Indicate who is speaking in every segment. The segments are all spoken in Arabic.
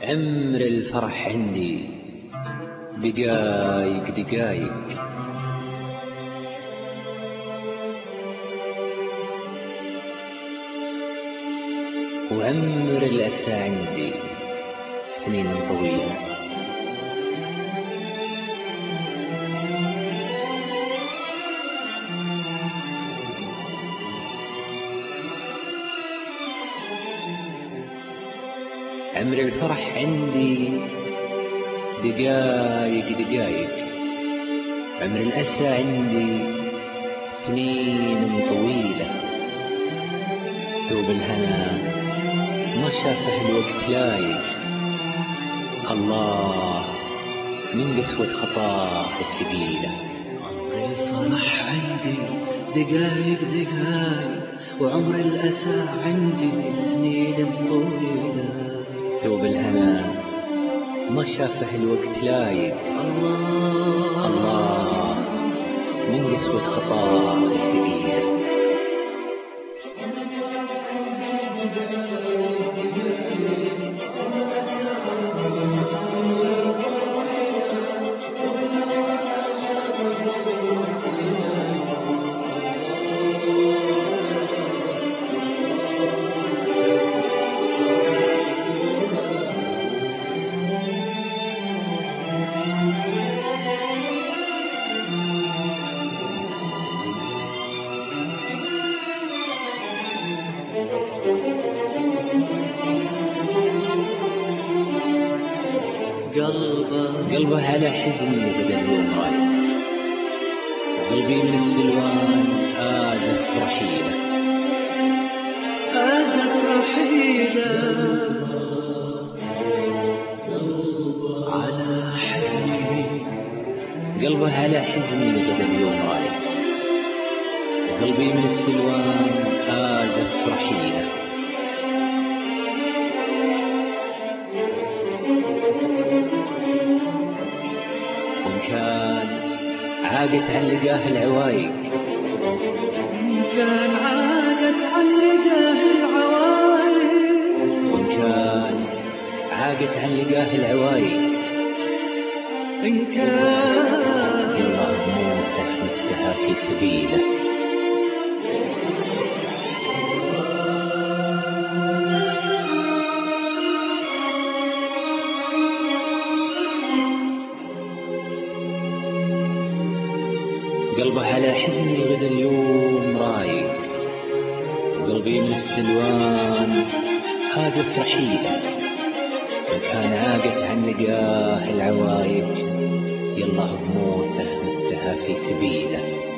Speaker 1: عمر الفرح عندي دقايق دقايق، وعمر الأسى عندي سنين طويلة. عمر الفرح عندي دقايق دقايق، عمر الأسى عندي سنين طويلة. ثوب الهنا ما شافه الوقت لايق، الله من قسوة خطاه الثقيلة.
Speaker 2: عمر الفرح عندي دقايق دقايق، وعمر الأسى عندي سنين طويلة.
Speaker 1: ثوب الهنا ما شافه الوقت لايق، الله من قسوة خطاه الثقيلة. قلبه على حزني بدل يوم رايح، قلبي من السلوان آذف رحيلة،
Speaker 2: آذف رحيلة على حزني.
Speaker 1: قلبه على حزني بدل يوم رايح، قلبي من السلوان آذف رحيلة. كان عادت عن لقاه العوايق،
Speaker 2: كان عادت عن لقاه العوايق،
Speaker 1: وإن كان عادت عن لقاه العوايق،
Speaker 2: إن كان
Speaker 1: الله موته مفتها في سبيله. قلبه على حزني بدل يوم رايق، قلبي من السلوان هادف رحيلة، وكان عاقف عن لقاه العوايق، يالله بموته مدها في سبيله.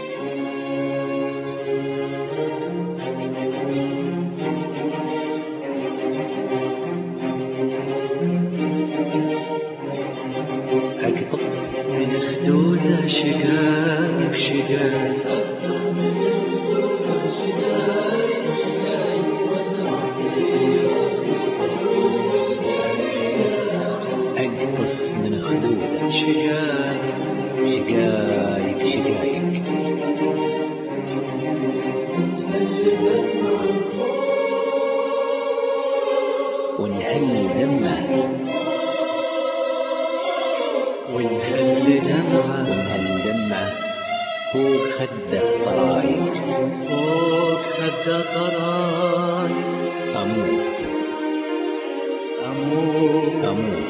Speaker 2: أقطع من خدوده شقايق شقايق،
Speaker 1: أقطف من خدوده
Speaker 2: شقايق
Speaker 1: شقايق شقايق، ونهل دمه
Speaker 2: ونهل دمعه،
Speaker 1: ونهل دمعه فوق خده طرايق،
Speaker 2: فوق خده طرايق.
Speaker 1: أموت
Speaker 2: أموت
Speaker 1: أموت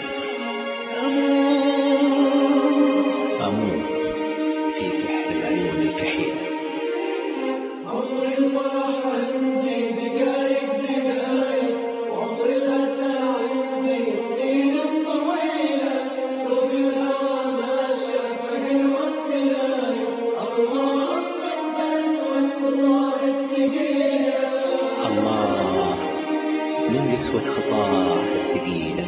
Speaker 2: أموت
Speaker 1: أموت في سحر العيون الكحيلة.
Speaker 2: عمر الفرح عندي دقايق دقايق، وعمر الأسى عندي سنين طويلة. ثوب الهوى ما شافه الوقت لايق، الله من قسوة خطاه الثقيلة.
Speaker 1: الله من قسوة خطاه الثقيلة.